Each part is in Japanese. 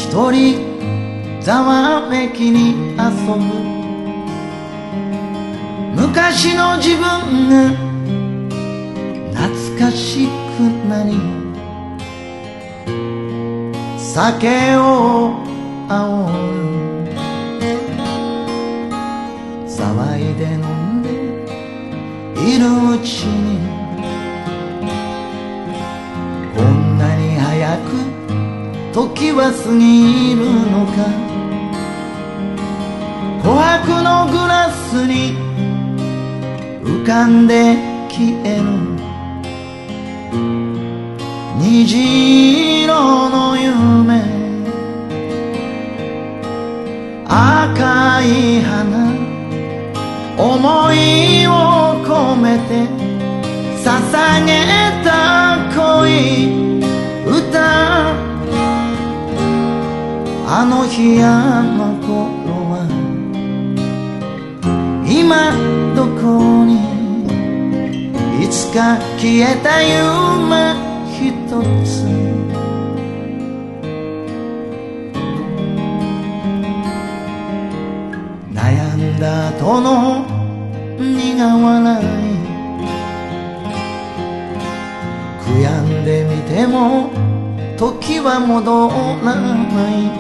一人ざわめきに遊ぶ昔の自分が懐かしくなり酒を煽る騒いで飲んでいるうちにこんなに早く時は過ぎるのか琥珀のグラスに浮かんで消える虹色の夢赤い花思いを込めて捧げた恋歌あの日あの頃は今どこにいつか消えた夢一つ悩んだ後の苦笑い悔やんでみても時は戻らない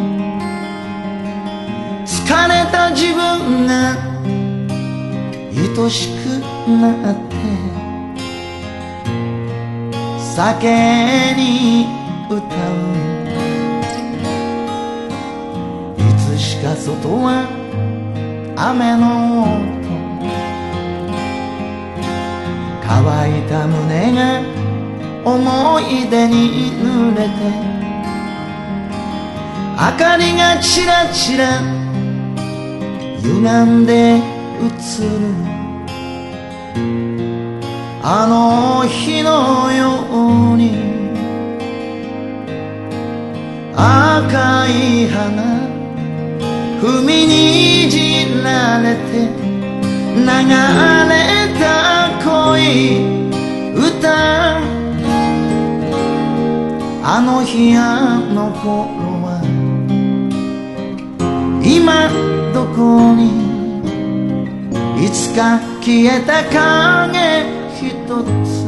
疲れた自分が愛しくなって酒に歌ういつしか外は雨の音乾いた胸が思い出に濡れて明かりがちらちら歪んで映るあの日のように赤い花踏みにじられて流れた恋歌あの日あの頃は今どこにいつか消えた影一つ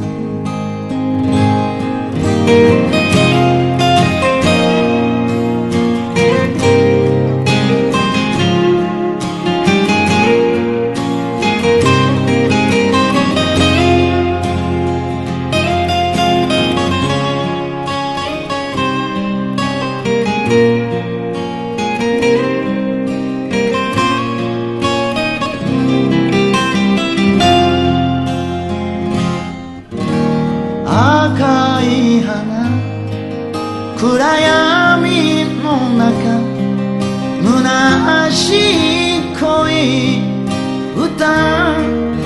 赤い花暗闇の中虚しい恋歌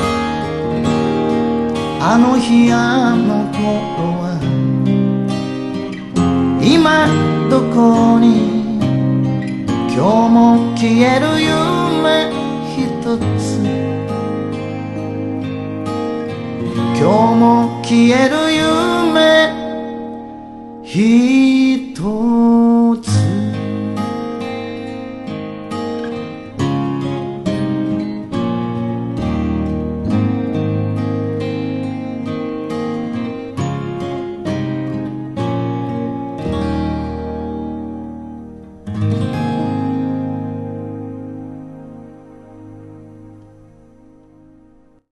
あの日あの頃は今どこに今日も消える夢一つ今日も消える夢一つ